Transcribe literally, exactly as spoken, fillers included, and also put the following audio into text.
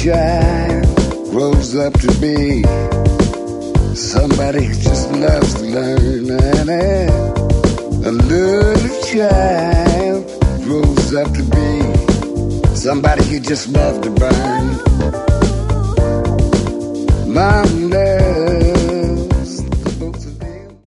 child grows up to be somebody who just loves to learn. A little child grows up to be somebody who just loves to burn. Mom, Dad,